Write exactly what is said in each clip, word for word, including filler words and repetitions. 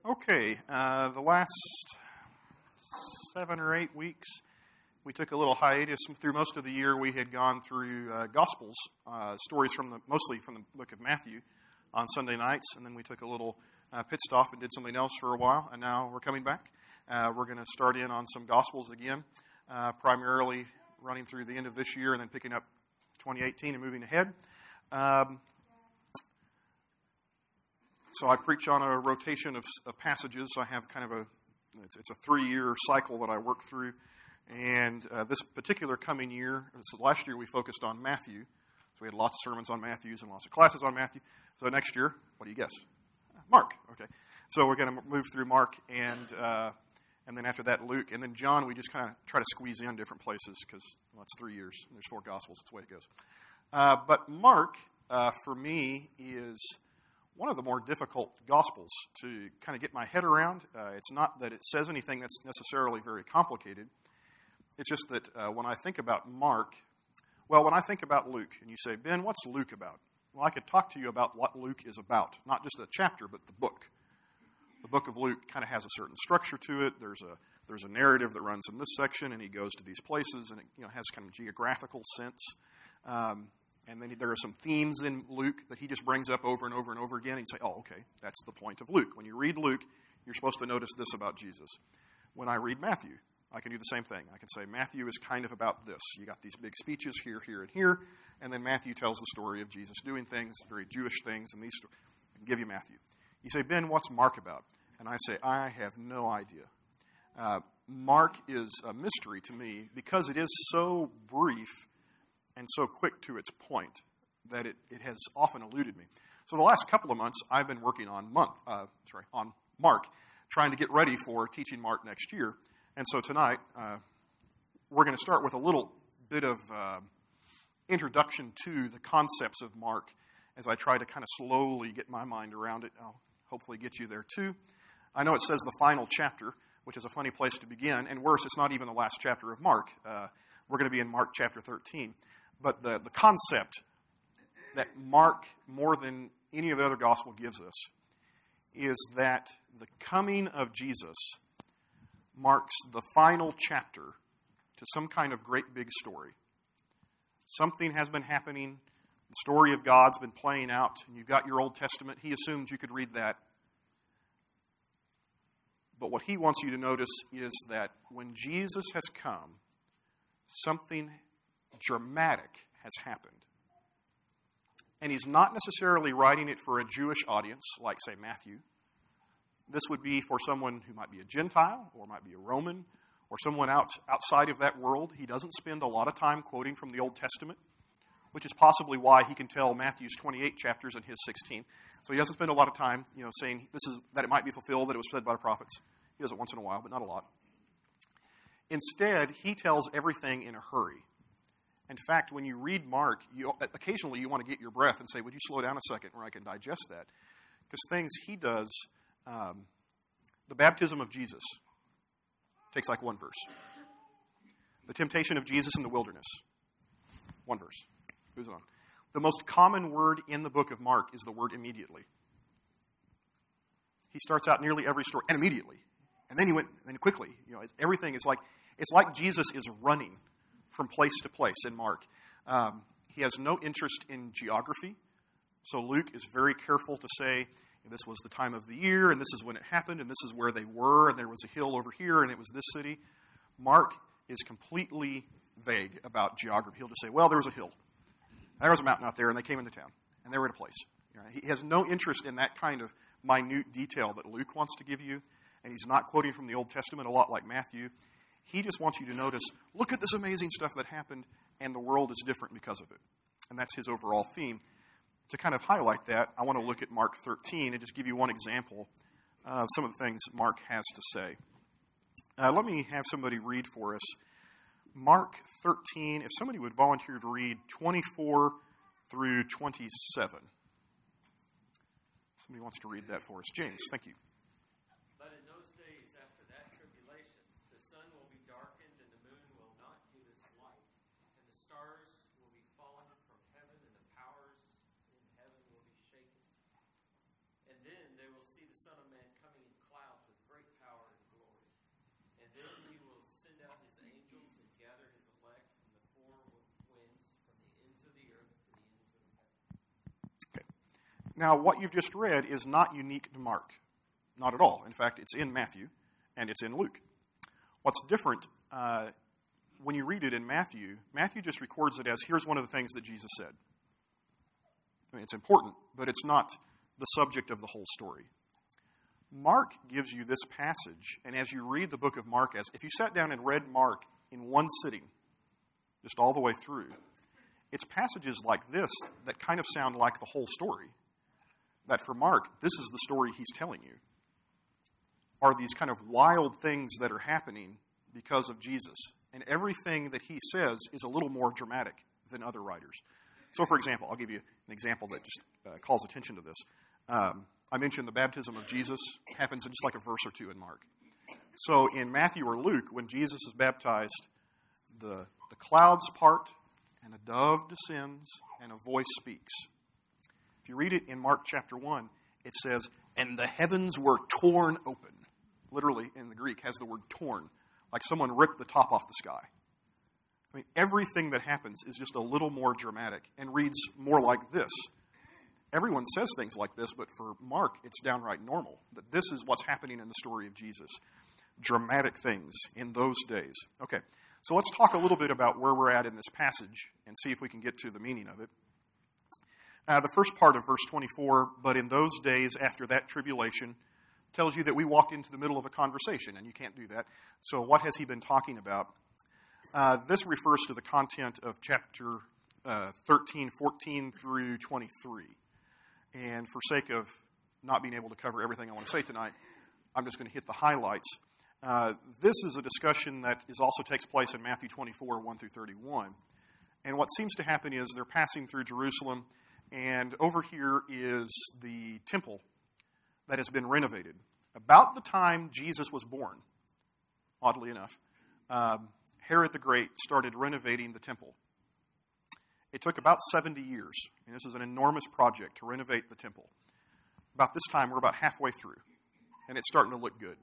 Okay, uh, the last seven or eight weeks, we took a little hiatus. Through most of the year, we had gone through uh, Gospels, uh, stories from the mostly from the book of Matthew on Sunday nights, and then we took a little uh, pit stop and did something else for a while, and now we're coming back. Uh, we're going to start in on some Gospels again, uh, primarily running through the end of this year and then picking up twenty eighteen and moving ahead. Um, so I preach on a rotation of, of passages. I have kind of a, it's, it's a three-year cycle that I work through. And uh, this particular coming year, so last year we focused on Matthew. So we had lots of sermons on Matthew and lots of classes on Matthew. So next year, what do you guess? Mark. Okay. So we're going to move through Mark and uh, and then after that Luke. And then John, we just kind of try to squeeze in different places because well, it's three years. And there's four Gospels. That's the way it goes. Uh, but Mark, uh, for me, is one of the more difficult Gospels to kind of get my head around. Uh, it's not that it says anything that's necessarily very complicated. It's just that uh, when I think about Mark, well, when I think about Luke, and you say, Ben, what's Luke about? Well, I could talk to you about what Luke is about, not just a chapter, but the book. The book of Luke kind of has a certain structure to it. There's a there's a narrative that runs in this section, and he goes to these places, and it you know has kind of geographical sense. Um, and then there are some themes in Luke that he just brings up over and over and over again, and you say, oh, okay, that's the point of Luke. When you read Luke, you're supposed to notice this about Jesus. When I read Matthew, I can do the same thing. I can say Matthew is kind of about this. You got these big speeches here, here, and here, and then Matthew tells the story of Jesus doing things, very Jewish things, and these stories. I can give you Matthew. You say, Ben, what's Mark about? And I say, I have no idea. Uh, Mark is a mystery to me because it is so brief and so quick to its point that it, it has often eluded me. So the last couple of months, I've been working on month, uh, sorry, on Mark, trying to get ready for teaching Mark next year. And so tonight, uh, we're going to start with a little bit of uh, introduction to the concepts of Mark as I try to kind of slowly get my mind around it. I'll hopefully get you there too. I know it says the final chapter, which is a funny place to begin. And worse, it's not even the last chapter of Mark. Uh, we're going to be in Mark chapter thirteen. But the, the concept that Mark, more than any of the other gospel, gives us is that the coming of Jesus marks the final chapter to some kind of great big story. Something has been happening. The story of God's been playing out. And you've got your Old Testament. He assumed you could read that. But what he wants you to notice is that when Jesus has come, something dramatic has happened. And he's not necessarily writing it for a Jewish audience, like, say, Matthew. This would be for someone who might be a Gentile or might be a Roman or someone out, outside of that world. He doesn't spend a lot of time quoting from the Old Testament, which is possibly why he can tell Matthew's twenty-eight chapters and his sixteen. So he doesn't spend a lot of time, you know, saying this is that it might be fulfilled, that it was said by the prophets. He does it once in a while, but not a lot. Instead, he tells everything in a hurry. In fact, when you read Mark, you, occasionally you want to get your breath and say, would you slow down a second where I can digest that? Because things he does, um, the baptism of Jesus takes like one verse. The temptation of Jesus in the wilderness, one verse. Moves on. The most common word in the book of Mark is the word immediately. He starts out nearly every story, and immediately. And then he went, and then quickly. You know, everything is like, it's like Jesus is running from place to place in Mark. Um, he has no interest in geography. So Luke is very careful to say, this was the time of the year, and this is when it happened, and this is where they were, and there was a hill over here, and it was this city. Mark is completely vague about geography. He'll just say, well, there was a hill. There was a mountain out there, and they came into town, and they were at a place. You know, he has no interest in that kind of minute detail that Luke wants to give you, and he's not quoting from the Old Testament a lot like Matthew. He just wants you to notice, look at this amazing stuff that happened, and the world is different because of it. And that's his overall theme. To kind of highlight that, I want to look at Mark thirteen and just give you one example of some of the things Mark has to say. Uh, let me have somebody read for us Mark thirteen, if somebody would volunteer to read twenty-four through twenty-seven. Somebody wants to read that for us. James, thank you. But in those days after that tribulation, the sun will be darkened and the moon will not give its light, and the stars will be fallen from heaven, and the powers in heaven will be shaken. And then they will see the Son of Man coming in clouds Now, what you've just read is not unique to Mark. Not at all. In fact, it's in Matthew, and it's in Luke. What's different, uh, when you read it in Matthew, Matthew just records it as, here's one of the things that Jesus said. I mean, it's important, but it's not the subject of the whole story. Mark gives you this passage, and as you read the book of Mark, as if you sat down and read Mark in one sitting, just all the way through, it's passages like this that kind of sound like the whole story. That for Mark, this is the story he's telling you. Are these kind of wild things that are happening because of Jesus. And everything that he says is a little more dramatic than other writers. So, for example, I'll give you an example that just uh, calls attention to this. Um, I mentioned the baptism of Jesus happens in just like a verse or two in Mark. So in Matthew or Luke, when Jesus is baptized, the, the clouds part, and a dove descends, and a voice speaks. If you read it in Mark chapter one, it says, and the heavens were torn open. Literally, in the Greek, has the word torn, like someone ripped the top off the sky. I mean, everything that happens is just a little more dramatic and reads more like this. Everyone says things like this, but for Mark, it's downright normal. That this is what's happening in the story of Jesus. Dramatic things in those days. Okay, so let's talk a little bit about where we're at in this passage and see if we can get to the meaning of it. Uh, the first part of verse twenty-four, but in those days after that tribulation, tells you that we walk into the middle of a conversation, and you can't do that. So what has he been talking about? Uh, this refers to the content of chapter uh, thirteen, fourteen through twenty-three. And for sake of not being able to cover everything I want to say tonight, I'm just going to hit the highlights. Uh, this is a discussion that is also takes place in Matthew twenty-four, one through thirty-one. And what seems to happen is they're passing through Jerusalem, and over here is the temple that has been renovated. About the time Jesus was born, oddly enough, um, Herod the Great started renovating the temple. It took about seventy years, and this is an enormous project to renovate the temple. About this time, we're about halfway through, and it's starting to look good.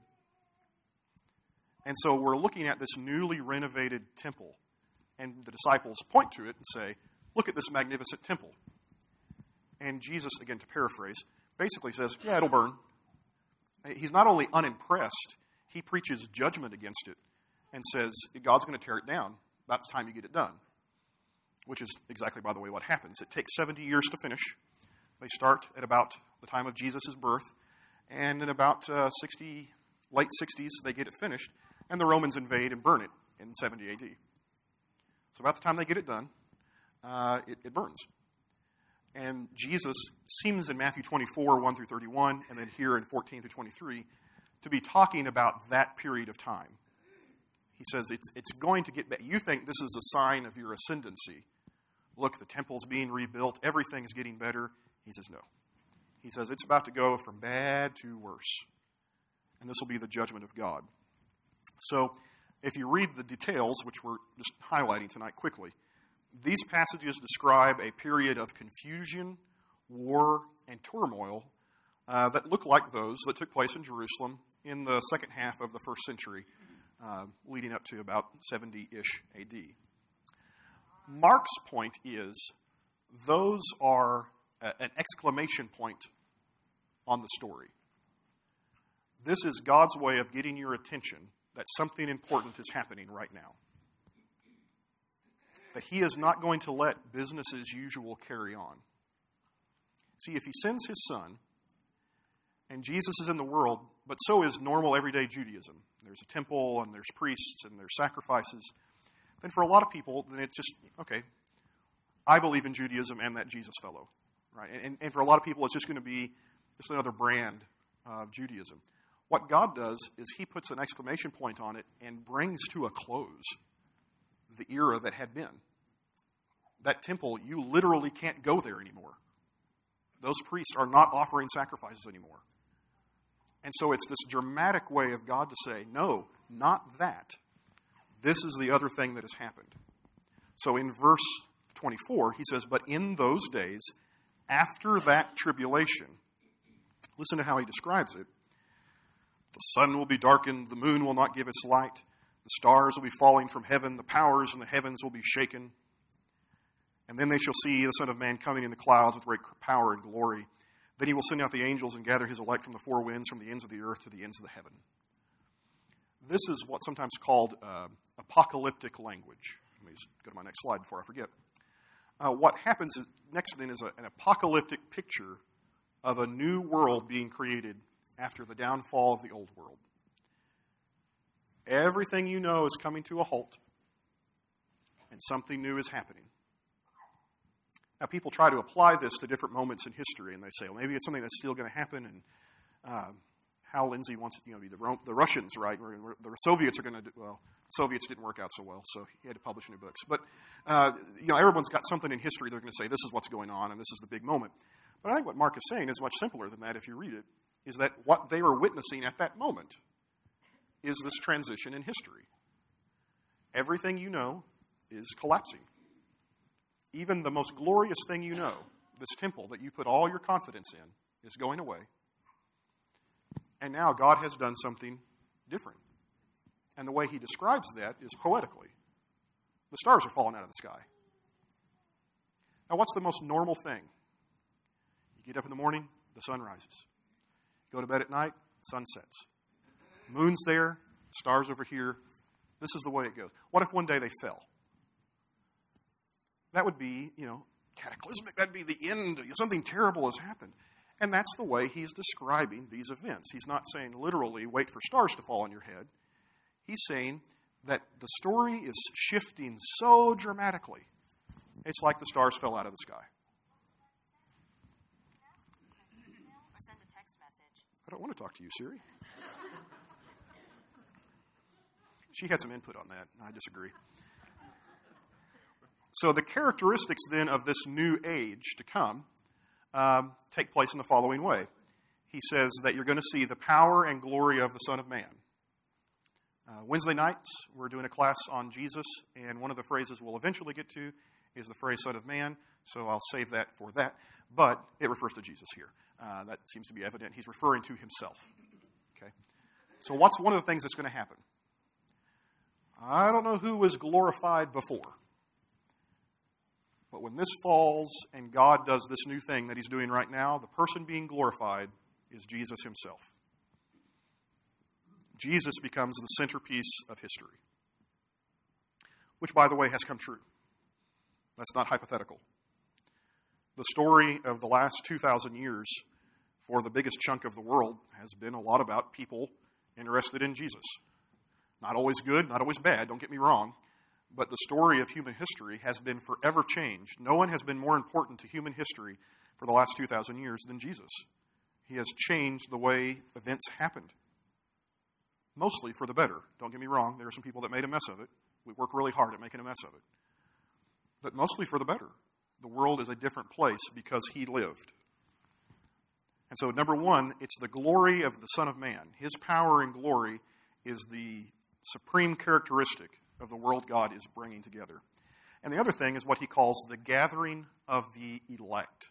And so we're looking at this newly renovated temple, and the disciples point to it and say, look at this magnificent temple. And Jesus, again to paraphrase, basically says, yeah, it'll burn. He's not only unimpressed, he preaches judgment against it and says, God's going to tear it down. That's time you get it done. Which is exactly, by the way, what happens. It takes seventy years to finish. They start at about the time of Jesus' birth. And in about uh, sixty, late sixties, they get it finished. And the Romans invade and burn it in seventy A D. So about the time they get it done, uh, it, it burns. And Jesus seems in Matthew twenty-four, one through thirty-one, and then here in fourteen through twenty-three, to be talking about that period of time. He says it's it's going to get better. You think this is a sign of your ascendancy. Look, the temple's being rebuilt. Everything's getting better. He says no. He says it's about to go from bad to worse. And this will be the judgment of God. So if you read the details, which we're just highlighting tonight quickly, these passages describe a period of confusion, war, and turmoil uh, that look like those that took place in Jerusalem in the second half of the first century, uh, leading up to about seventy-ish A D. Mark's point is those are a, an exclamation point on the story. This is God's way of getting your attention that something important is happening right now. That he is not going to let business as usual carry on. See, if he sends his son, and Jesus is in the world, but so is normal everyday Judaism. There's a temple, and there's priests, and there's sacrifices. Then for a lot of people, then it's just, okay, I believe in Judaism and that Jesus fellow. Right? And, and for a lot of people, it's just going to be just another brand of Judaism. What God does is he puts an exclamation point on it and brings to a close the era that had been. That temple, you literally can't go there anymore. Those priests are not offering sacrifices anymore. And so it's this dramatic way of God to say, no, not that. This is the other thing that has happened. So in verse twenty-four, he says, but in those days, after that tribulation, listen to how he describes it. The sun will be darkened, the moon will not give its light, the stars will be falling from heaven, the powers in the heavens will be shaken. And then they shall see the Son of Man coming in the clouds with great power and glory. Then he will send out the angels and gather his elect from the four winds, from the ends of the earth to the ends of the heaven. This is what's sometimes called uh, apocalyptic language. Let me just go to my next slide before I forget. Uh, what happens is, next then is a, an apocalyptic picture of a new world being created after the downfall of the old world. Everything you know is coming to a halt, and something new is happening. Now, people try to apply this to different moments in history, and they say, well, maybe it's something that's still going to happen, and uh, Hal Lindsey wants, you know, the, the Russians, right? The Soviets are going to do, well, Soviets didn't work out so well, so he had to publish new books. But, uh, you know, everyone's got something in history they're going to say, this is what's going on, and this is the big moment. But I think what Mark is saying is much simpler than that if you read it, is that what they were witnessing at that moment is this transition in history. Everything you know is collapsing. Even the most glorious thing you know, this temple that you put all your confidence in, is going away. And now God has done something different. And the way he describes that is poetically. The stars are falling out of the sky. Now, what's the most normal thing? You get up in the morning, the sun rises. You go to bed at night, sun sets. Moon's there, stars over here. This is the way it goes. What if one day they fell? That would be, you know, cataclysmic. That'd be the end. Something terrible has happened. And that's the way he's describing these events. He's not saying literally, wait for stars to fall on your head. He's saying that the story is shifting so dramatically, it's like the stars fell out of the sky. Or send a text message. I don't want to talk to you, Siri. She had some input on that. I disagree. So the characteristics then of this new age to come um, take place in the following way. He says that you're going to see the power and glory of the Son of Man. Uh, Wednesday nights, we're doing a class on Jesus, and one of the phrases we'll eventually get to is the phrase Son of Man, so I'll save that for that. But it refers to Jesus here. Uh, that seems to be evident. He's referring to himself. Okay. So what's one of the things that's going to happen? I don't know who was glorified before. But when this falls and God does this new thing that he's doing right now, the person being glorified is Jesus himself. Jesus becomes the centerpiece of history. Which, by the way, has come true. That's not hypothetical. The story of the last two thousand years for the biggest chunk of the world has been a lot about people interested in Jesus. Not always good, not always bad, don't get me wrong. But the story of human history has been forever changed. No one has been more important to human history for the last two thousand years than Jesus. He has changed the way events happened. Mostly for the better. Don't get me wrong, there are some people that made a mess of it. We work really hard at making a mess of it. But mostly for the better. The world is a different place because he lived. And so, number one, it's the glory of the Son of Man. His power and glory is the supreme characteristic of the world God is bringing together. And the other thing is what he calls the gathering of the elect.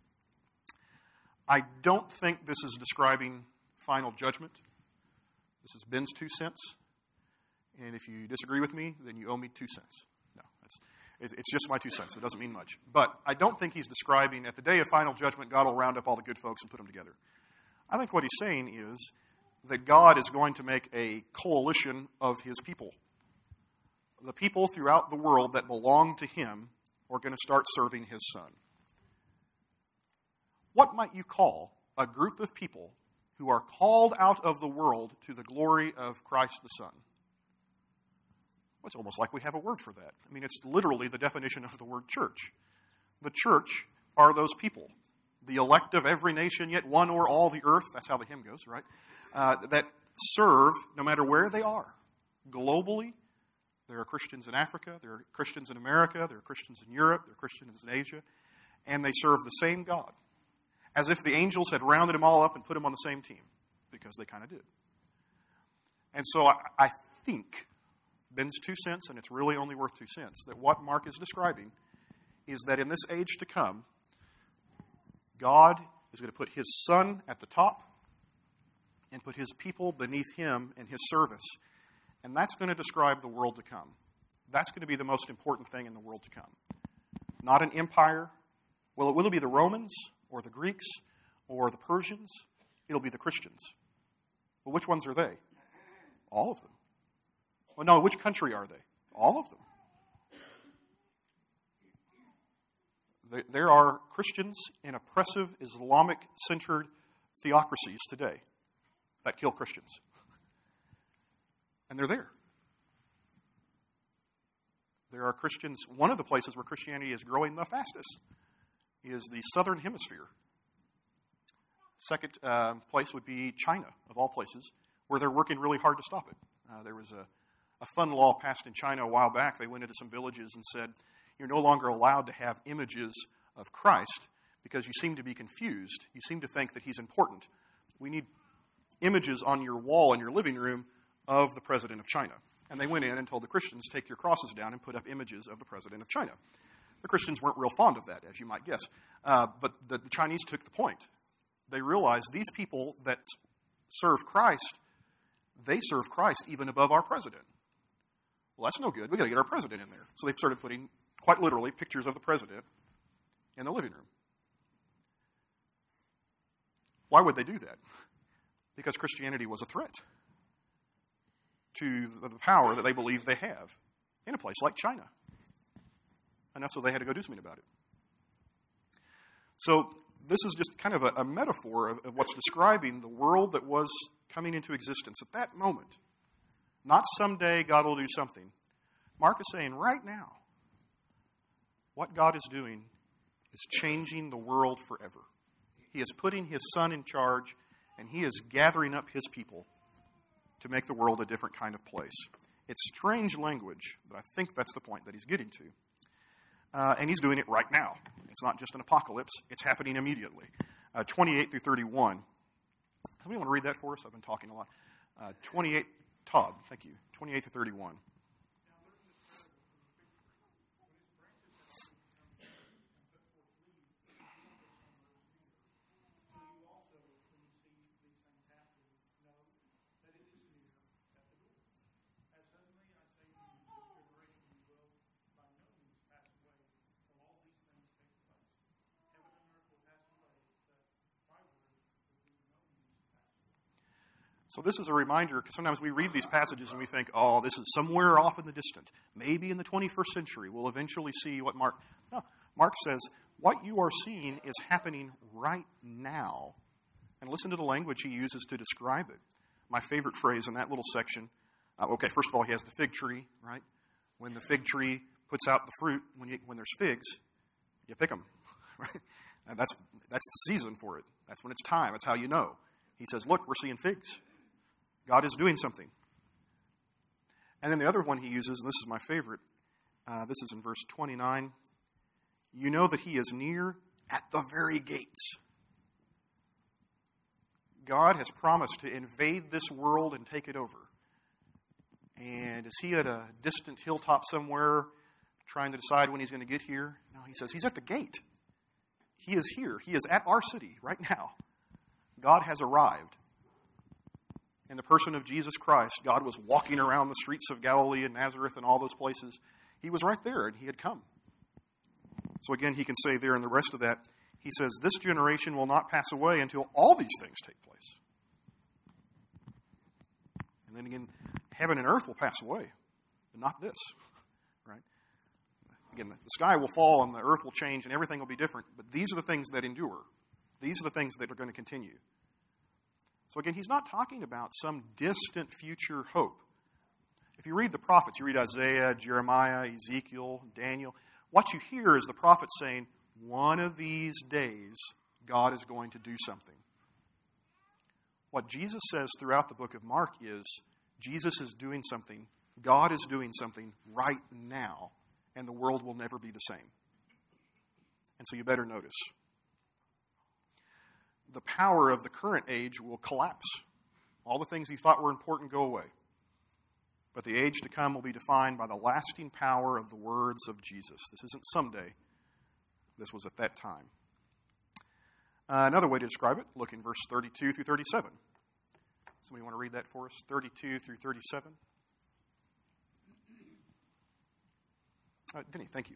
I don't think this is describing final judgment. This is Ben's two cents. And if you disagree with me, then you owe me two cents. No, that's, it's just my two cents. It doesn't mean much. But I don't think he's describing at the day of final judgment, God will round up all the good folks and put them together. I think what he's saying is that God is going to make a coalition of his people. The people throughout the world that belong to him are going to start serving his Son. What might you call a group of people who are called out of the world to the glory of Christ the Son? Well, it's almost like we have a word for that. I mean, it's literally the definition of the word church. The church are those people, the elect of every nation, yet one o'er all the earth. That's how the hymn goes, right? Uh, that serve no matter where they are, globally. There are Christians in Africa, there are Christians in America, there are Christians in Europe, there are Christians in Asia, and they serve the same God, as if the angels had rounded them all up and put them on the same team, because they kind of did. And so I, I think, Ben's two cents, and it's really only worth two cents, that what Mark is describing is that in this age to come, God is going to put his Son at the top and put his people beneath him in his service. And that's going to describe the world to come. That's going to be the most important thing in the world to come. Not an empire. Well, will it be the Romans or the Greeks or the Persians, it'll be the Christians. Well, which ones are they? All of them. Well, no, which country are they? All of them. There, there are Christians in oppressive Islamic-centered theocracies today that kill Christians. And they're there. There are Christians, one of the places where Christianity is growing the fastest is the southern hemisphere. Second uh, place would be China, of all places, where they're working really hard to stop it. Uh, there was a, a fun law passed in China a while back. They went into some villages and said, you're no longer allowed to have images of Christ because you seem to be confused. You seem to think that he's important. We need images on your wall in your living room of the president of China. And they went in and told the Christians, take your crosses down and put up images of the president of China. The Christians weren't real fond of that, as you might guess. Uh, but the, the Chinese took the point. They realized these people that serve Christ, they serve Christ even above our president. Well, that's no good. We've got to get our president in there. So they started putting, quite literally, pictures of the president in the living room. Why would they do that? Because Christianity was a threat to the power that they believe they have in a place like China. Enough so they had to go do something about it. So this is just kind of a, a metaphor of, of what's describing the world that was coming into existence at that moment. Not someday God will do something. Mark is saying right now, what God is doing is changing the world forever. He is putting his Son in charge, and he is gathering up his people to make the world a different kind of place. It's strange language, but I think that's the point that he's getting to. Uh, and he's doing it right now. It's not just an apocalypse. It's happening immediately. Uh, twenty-eight through thirty-one. Somebody want to read that for us? I've been talking a lot. Uh, twenty-eight, Todd, thank you. twenty-eight through thirty-one. So this is a reminder, because sometimes we read these passages and we think, oh, this is somewhere off in the distant. Maybe in the twenty-first century we'll eventually see what Mark... No, Mark says, what you are seeing is happening right now. And listen to the language he uses to describe it. My favorite phrase in that little section, uh, okay, first of all, he has the fig tree, right? When the fig tree puts out the fruit, when, you, when there's figs, you pick them, right? And that's, that's the season for it. That's when it's time. That's how you know. He says, look, we're seeing figs. God is doing something. And then the other one he uses, and this is my favorite, uh, this is in verse twenty-nine. You know that he is near at the very gates. God has promised to invade this world and take it over. And is he at a distant hilltop somewhere trying to decide when he's going to get here? No, he says he's at the gate. He is here. He is at our city right now. God has arrived. In the person of Jesus Christ, God was walking around the streets of Galilee and Nazareth and all those places. He was right there, and he had come. So again, he can say there in the rest of that, he says, this generation will not pass away until all these things take place. And then again, heaven and earth will pass away, but not this, right? Again, the sky will fall and the earth will change and everything will be different, but these are the things that endure. These are the things that are going to continue. So again, he's not talking about some distant future hope. If you read the prophets, you read Isaiah, Jeremiah, Ezekiel, Daniel, what you hear is the prophets saying, one of these days, God is going to do something. What Jesus says throughout the book of Mark is, Jesus is doing something, God is doing something right now, and the world will never be the same. And so you better notice. The power of the current age will collapse. All the things you thought were important go away. But the age to come will be defined by the lasting power of the words of Jesus. This isn't someday. This was at that time. Uh, another way to describe it, look in verse thirty-two through thirty-seven. Somebody want to read that for us? thirty-two through thirty-seven. Uh, Denny, thank you.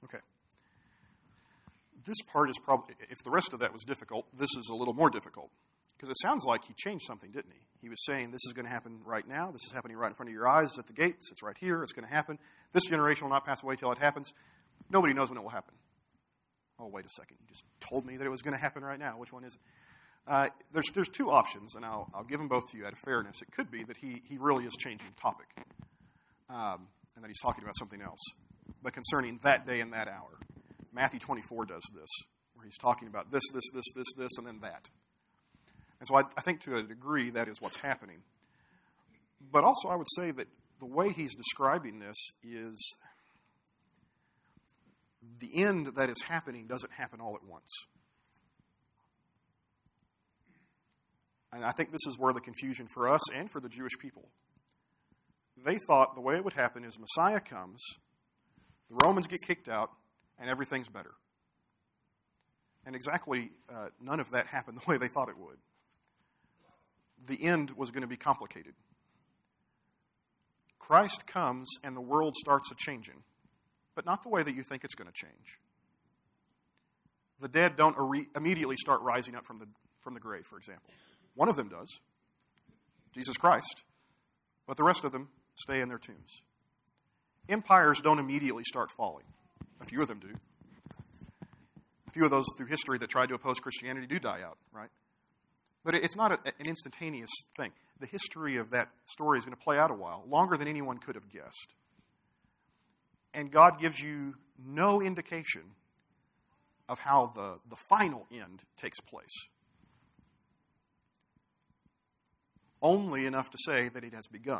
Okay. This part is probably, if the rest of that was difficult, this is a little more difficult. Because it sounds like he changed something, didn't he? He was saying, this is going to happen right now. This is happening right in front of your eyes at the gates. It's right here. It's going to happen. This generation will not pass away till it happens. Nobody knows when it will happen. Oh, wait a second. You just told me that it was going to happen right now. Which one is it? Uh, there's, there's two options, and I'll, I'll give them both to you out of fairness. It could be that he, he really is changing topic, um, and that he's talking about something else. But concerning that day and that hour, Matthew twenty-four does this, where he's talking about this, this, this, this, this, and then that. And so I, I think to a degree that is what's happening. But also I would say that the way he's describing this is the end that is happening doesn't happen all at once. And I think this is where the confusion for us and for the Jewish people. They thought the way it would happen is Messiah comes, the Romans get kicked out, and everything's better. And exactly uh, none of that happened the way they thought it would. The end was going to be complicated. Christ comes and the world starts a-changing, but not the way that you think it's going to change. The dead don't re- immediately start rising up from the, from the grave, for example. One of them does, Jesus Christ, but the rest of them stay in their tombs. Empires don't immediately start falling. A few of them do. A few of those through history that tried to oppose Christianity do die out, right? But it's not a, an instantaneous thing. The history of that story is going to play out a while, longer than anyone could have guessed. And God gives you no indication of how the, the final end takes place. Only enough to say that it has begun.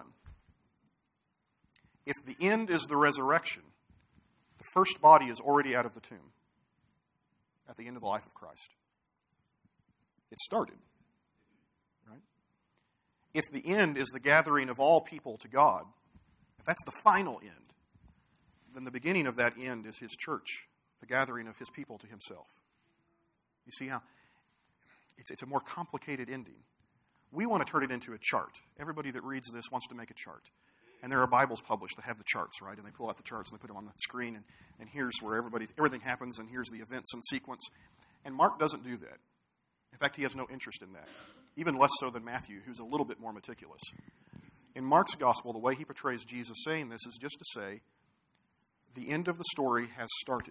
If the end is the resurrection, the first body is already out of the tomb at the end of the life of Christ. It started. Right? If the end is the gathering of all people to God, if that's the final end, then the beginning of that end is his church, the gathering of his people to himself. You see how it's, it's a more complicated ending. We want to turn it into a chart. Everybody that reads this wants to make a chart. And there are Bibles published that have the charts, right? And they pull out the charts and they put them on the screen, and, and here's where everybody everything happens, and here's the events and sequence. And Mark doesn't do that. In fact, he has no interest in that, even less so than Matthew, who's a little bit more meticulous. In Mark's gospel, the way he portrays Jesus saying this is just to say, the end of the story has started.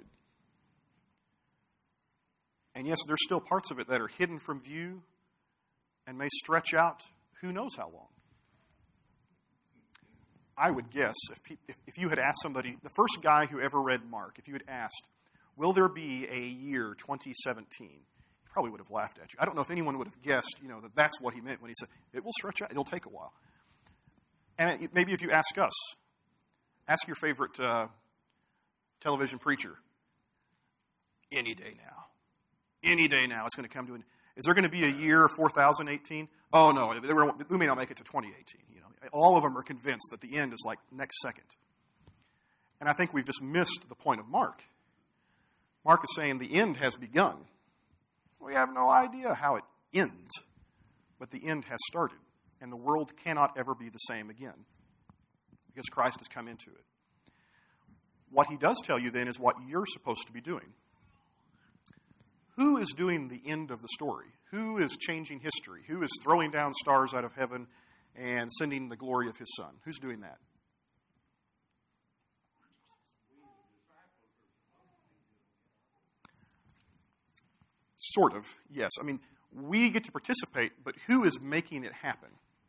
And yes, there's still parts of it that are hidden from view and may stretch out who knows how long. I would guess, if, if, if you had asked somebody, the first guy who ever read Mark, if you had asked, will there be a year twenty seventeen? He probably would have laughed at you. I don't know if anyone would have guessed, you know, that that's what he meant when he said, it will stretch out, it'll take a while. And it, maybe if you ask us, ask your favorite uh, television preacher, any day now. Any day now it's going to come to an, is there going to be a year four thousand eighteen? Oh no, we may not make it to twenty eighteen, you know. All of them are convinced that the end is like next second. And I think we've just missed the point of Mark. Mark is saying the end has begun. We have no idea how it ends, but the end has started, and the world cannot ever be the same again because Christ has come into it. What he does tell you then is what you're supposed to be doing. Who is doing the end of the story? Who is changing history? Who is throwing down stars out of heaven and sending the glory of his Son? Who's doing that? Sort of, yes. I mean, we get to participate, but who is making it happen?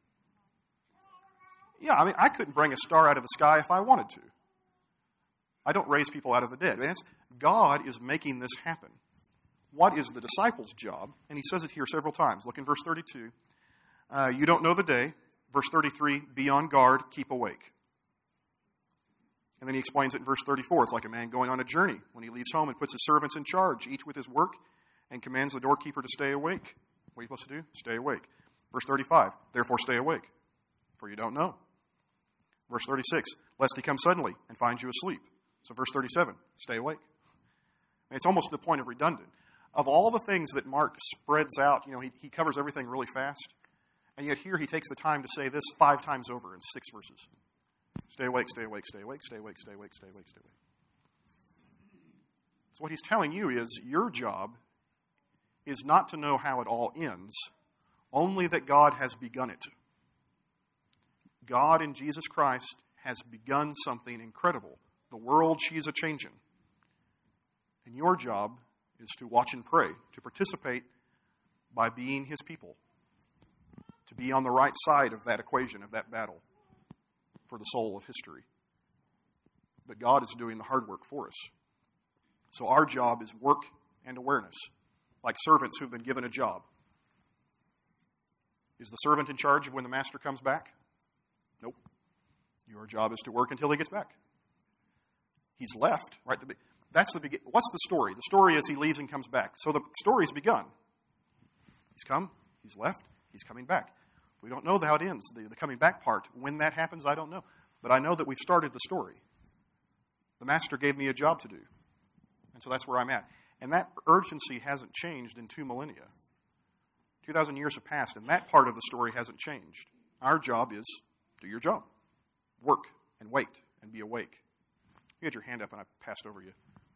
Yeah, I mean, I couldn't bring a star out of the sky if I wanted to. I don't raise people out of the dead. That's, God is making this happen. What is the disciples' job? And he says it here several times. Look in verse thirty-two. Uh, you don't know the day. Verse thirty-three, be on guard, keep awake. And then he explains it in verse thirty-four. It's like a man going on a journey when he leaves home and puts his servants in charge, each with his work, and commands the doorkeeper to stay awake. What are you supposed to do? Stay awake. Verse thirty-five, therefore stay awake, for you don't know. Verse thirty-six, lest he come suddenly and find you asleep. So verse thirty-seven, stay awake. And it's almost to the point of redundant. Of all the things that Mark spreads out, you know, he, he covers everything really fast. And yet here he takes the time to say this five times over in six verses. Stay awake, stay awake, stay awake, stay awake, stay awake, stay awake, stay awake. So what he's telling you is your job is not to know how it all ends, only that God has begun it. God in Jesus Christ has begun something incredible. The world she's a-changing. And your job is to watch and pray, to participate by being his people, to be on the right side of that equation, of that battle for the soul of history. But God is doing the hard work for us. So our job is work and awareness, like servants who've been given a job. Is the servant in charge of when the master comes back? Nope. Your job is to work until he gets back. He's left, right? That's the begin. What's the story? The story is he leaves and comes back. So the story's begun. He's come, he's left, he's coming back. We don't know how it ends, the, the coming back part. When that happens, I don't know. But I know that we've started the story. The master gave me a job to do. And so that's where I'm at. And that urgency hasn't changed in two millennia. two thousand years have passed, and that part of the story hasn't changed. Our job is do your job. Work and wait and be awake. You had your hand up and I passed over you.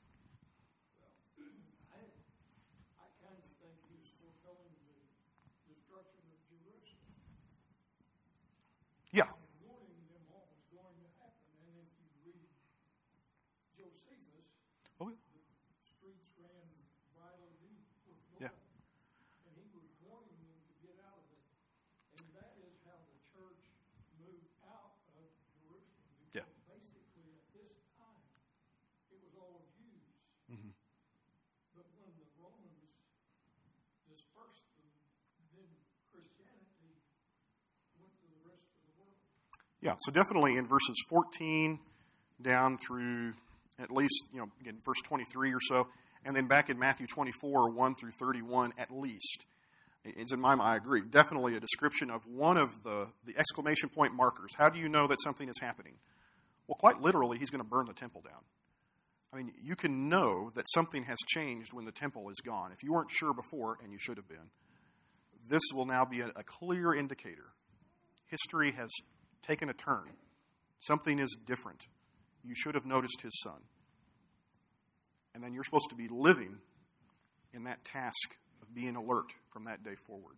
Yeah. Warning them what was going to happen. And if you read Josephus, oh, yeah. the streets ran violently with blood. Yeah. And he was warning them to get out of it. And that is how the church moved out of Jerusalem. Because Yeah. basically at this time, it was all Jews. Mm-hmm. But when the Romans dispersed them, then Christianity went to the rest of the world. Yeah, so definitely in verses fourteen down through at least, you know, again, verse twenty-three or so, and then back in Matthew twenty-four, one through thirty-one at least. It's in my mind, I agree, definitely a description of one of the, the exclamation point markers. How do you know that something is happening? Well, quite literally, he's going to burn the temple down. I mean, you can know that something has changed when the temple is gone. If you weren't sure before, and you should have been, this will now be a, a clear indicator. History has taken a turn. Something is different. You should have noticed his son. And then you're supposed to be living in that task of being alert from that day forward.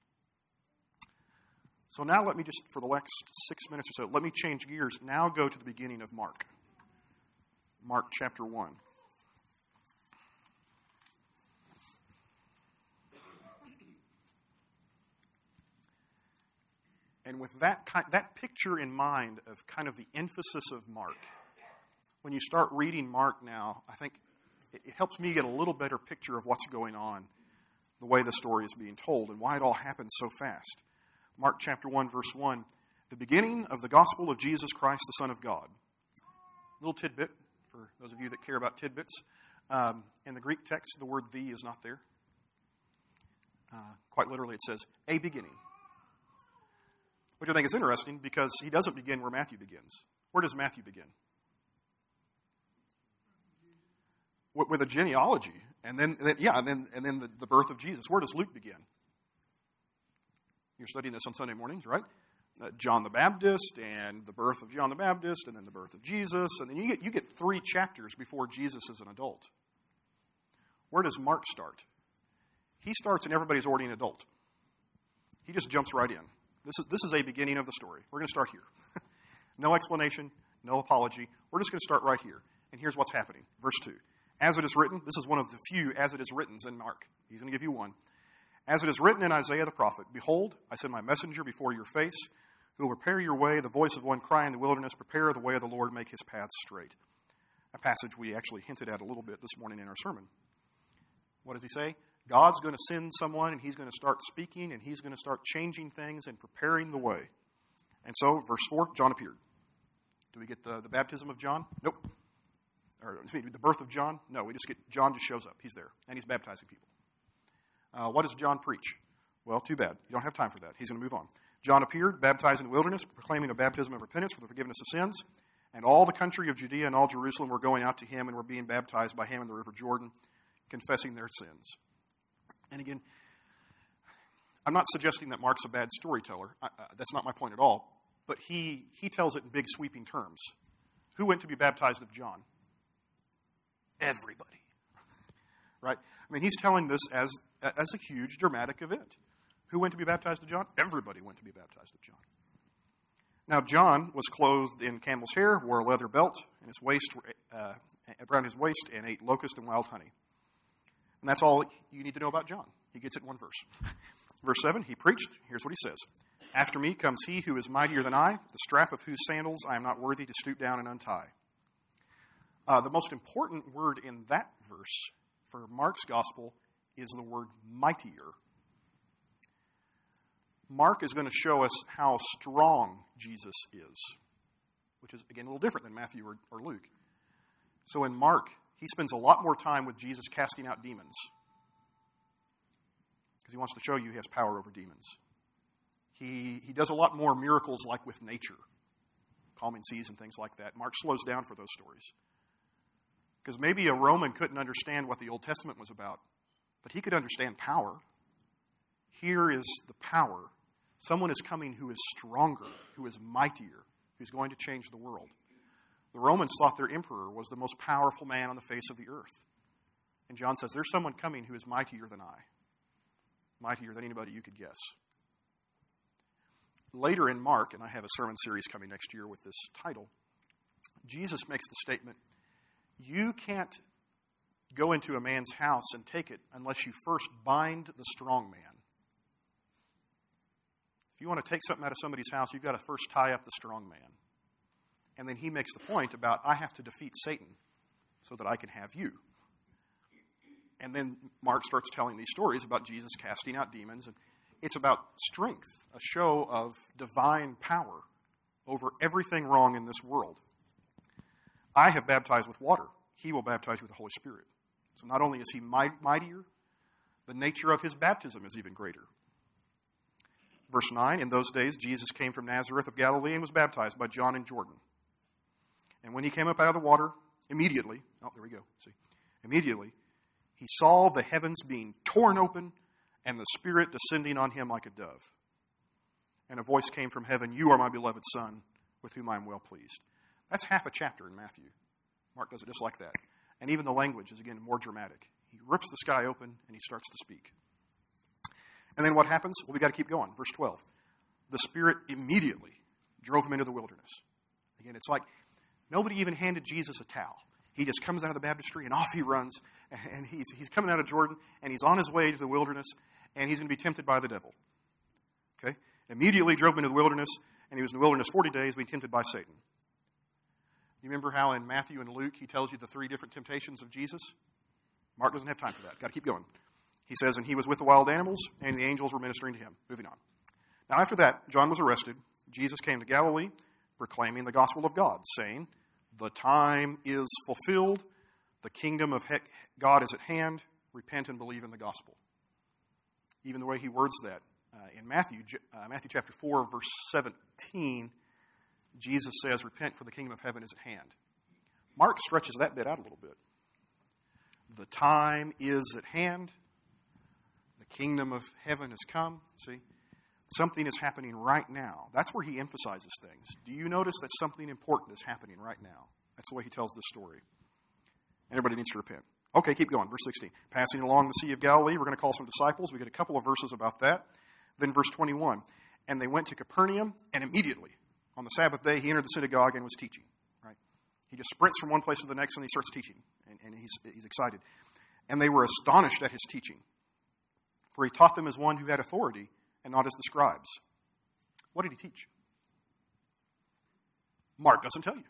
So now let me just, for the next six minutes or so, let me change gears. Now go to the beginning of Mark. Mark chapter one. And with that kind, that picture in mind of kind of the emphasis of Mark, when you start reading Mark now, I think it, it helps me get a little better picture of what's going on, the way the story is being told, and why it all happened so fast. Mark chapter one, verse one, the beginning of the gospel of Jesus Christ, the Son of God. Little tidbit for those of you that care about tidbits. Um, in the Greek text, the word "the" is not there. Uh, quite literally, it says "a beginning," which I think is interesting because he doesn't begin where Matthew begins. Where does Matthew begin? With a genealogy, and then, and then yeah, and then and then the, the birth of Jesus. Where does Luke begin? You're studying this on Sunday mornings, right? Uh, John the Baptist and the birth of John the Baptist, and then the birth of Jesus, and then you get you get three chapters before Jesus is an adult. Where does Mark start? He starts and everybody's already an adult. He just jumps right in. This is this is a beginning of the story. We're going to start here. No explanation, no apology. We're just going to start right here. And here's what's happening. Verse two. As it is written, this is one of the few as it is written in Mark. He's going to give you one. As it is written in Isaiah the prophet, behold, I send my messenger before your face, who will prepare your way, the voice of one crying in the wilderness, prepare the way of the Lord, make his paths straight. A passage we actually hinted at a little bit this morning in our sermon. What does he say? God's going to send someone, and he's going to start speaking, and he's going to start changing things and preparing the way. And so, verse four, John appeared. Do we get the, the baptism of John? Nope. Or excuse me, the birth of John? No, we just get, John just shows up. He's there, and he's baptizing people. Uh, what does John preach? Well, too bad. You don't have time for that. He's going to move on. John appeared, baptized in the wilderness, proclaiming a baptism of repentance for the forgiveness of sins. And all the country of Judea and all Jerusalem were going out to him and were being baptized by him in the river Jordan, confessing their sins. And again, I'm not suggesting that Mark's a bad storyteller. I, uh, that's not my point at all. But he, he tells it in big sweeping terms. Who went to be baptized of John? Everybody. right? I mean, he's telling this as, as a huge, dramatic event. Who went to be baptized of John? Everybody went to be baptized of John. Now, John was clothed in camel's hair, wore a leather belt and his waist, uh, around his waist, and ate locust and wild honey. And that's all you need to know about John. He gets it in one verse. Verse seven, he preached. Here's what he says. After me comes he who is mightier than I, the strap of whose sandals I am not worthy to stoop down and untie. Uh, the most important word in that verse for Mark's gospel is the word mightier. Mark is going to show us how strong Jesus is, which is, again, a little different than Matthew or, or Luke. So in Mark, he spends a lot more time with Jesus casting out demons because he wants to show you he has power over demons. He, he does a lot more miracles like with nature, calming seas and things like that. Mark slows down for those stories. Because maybe a Roman couldn't understand what the Old Testament was about, but he could understand power. Here is the power. Someone is coming who is stronger, who is mightier, who's going to change the world. The Romans thought their emperor was the most powerful man on the face of the earth. And John says, there's someone coming who is mightier than I, mightier than anybody you could guess. Later in Mark, and I have a sermon series coming next year with this title, Jesus makes the statement, you can't go into a man's house and take it unless you first bind the strong man. If you want to take something out of somebody's house, you've got to first tie up the strong man. And then he makes the point about, I have to defeat Satan so that I can have you. And then Mark starts telling these stories about Jesus casting out demons. And it's about strength, a show of divine power over everything wrong in this world. I have baptized with water. He will baptize you with the Holy Spirit. So not only is he mightier, the nature of his baptism is even greater. Verse nine, in those days Jesus came from Nazareth of Galilee and was baptized by John in Jordan. And when he came up out of the water, immediately, oh, there we go, see, immediately, he saw the heavens being torn open and the Spirit descending on him like a dove. And a voice came from heaven, you are my beloved Son, with whom I am well pleased. That's half a chapter in Matthew. Mark does it just like that. And even the language is, again, more dramatic. He rips the sky open and he starts to speak. And then what happens? Well, we've got to keep going. Verse twelve. The Spirit immediately drove him into the wilderness. Again, it's like nobody even handed Jesus a towel. He just comes out of the baptistry and off he runs. And he's, he's coming out of Jordan and he's on his way to the wilderness and he's going to be tempted by the devil. Okay? Immediately drove him into the wilderness and he was in the wilderness forty days being tempted by Satan. You remember how in Matthew and Luke he tells you the three different temptations of Jesus? Mark doesn't have time for that. Got to keep going. He says, and he was with the wild animals, and the angels were ministering to him. Moving on. Now after that, John was arrested. Jesus came to Galilee, proclaiming the gospel of God, saying, the time is fulfilled. The kingdom of God is at hand. Repent and believe in the gospel. Even the way he words that. Uh, in Matthew, uh, Matthew chapter four, verse seventeen, Jesus says, repent for the kingdom of heaven is at hand. Mark stretches that bit out a little bit. The time is at hand. The kingdom of heaven has come. See? Something is happening right now. That's where he emphasizes things. Do you notice that something important is happening right now? That's the way he tells this story. Everybody needs to repent. Okay, keep going. Verse sixteen. Passing along the Sea of Galilee, we're going to call some disciples. We get a couple of verses about that. Then verse twenty-one. And they went to Capernaum, and immediately, on the Sabbath day, he entered the synagogue and was teaching. Right? He just sprints from one place to the next and he starts teaching. And, and he's, he's excited. And they were astonished at his teaching. For he taught them as one who had authority and not as the scribes. What did he teach? Mark doesn't tell you.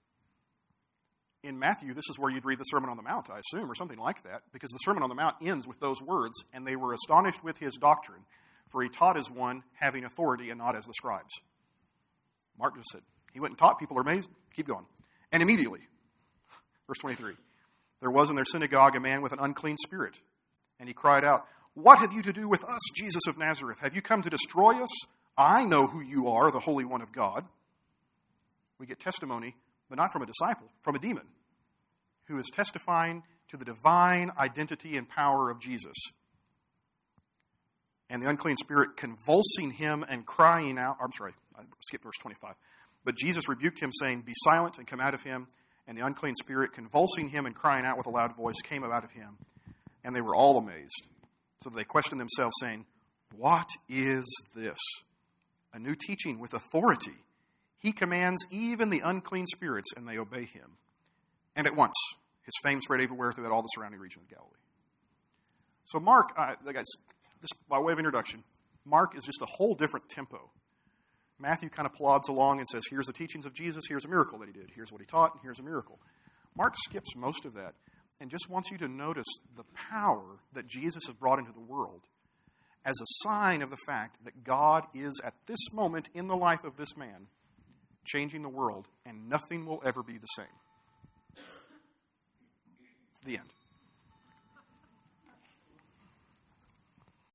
In Matthew, this is where you'd read the Sermon on the Mount, I assume, or something like that, because the Sermon on the Mount ends with those words, and they were astonished with his doctrine, for he taught as one having authority and not as the scribes. Mark just said, he went and taught, people are amazed. Keep going. And immediately, verse twenty-three, there was in their synagogue a man with an unclean spirit, and he cried out, what have you to do with us, Jesus of Nazareth? Have you come to destroy us? I know who you are, the Holy One of God. We get testimony, but not from a disciple, from a demon, who is testifying to the divine identity and power of Jesus. And the unclean spirit convulsing him and crying out, I'm sorry, I skipped verse twenty-five. But Jesus rebuked him, saying, be silent and come out of him. And the unclean spirit, convulsing him and crying out with a loud voice, came out of him. And they were all amazed. So they questioned themselves, saying, "What is this? A new teaching with authority. He commands even the unclean spirits, and they obey him." And at once, his fame spread everywhere throughout all the surrounding region of Galilee. So Mark, uh, guys, just by way of introduction, Mark is just a whole different tempo. Matthew kind of plods along and says, here's the teachings of Jesus, here's a miracle that he did, here's what he taught, and here's a miracle. Mark skips most of that and just wants you to notice the power that Jesus has brought into the world as a sign of the fact that God is, at this moment in the life of this man, changing the world, and nothing will ever be the same. The end.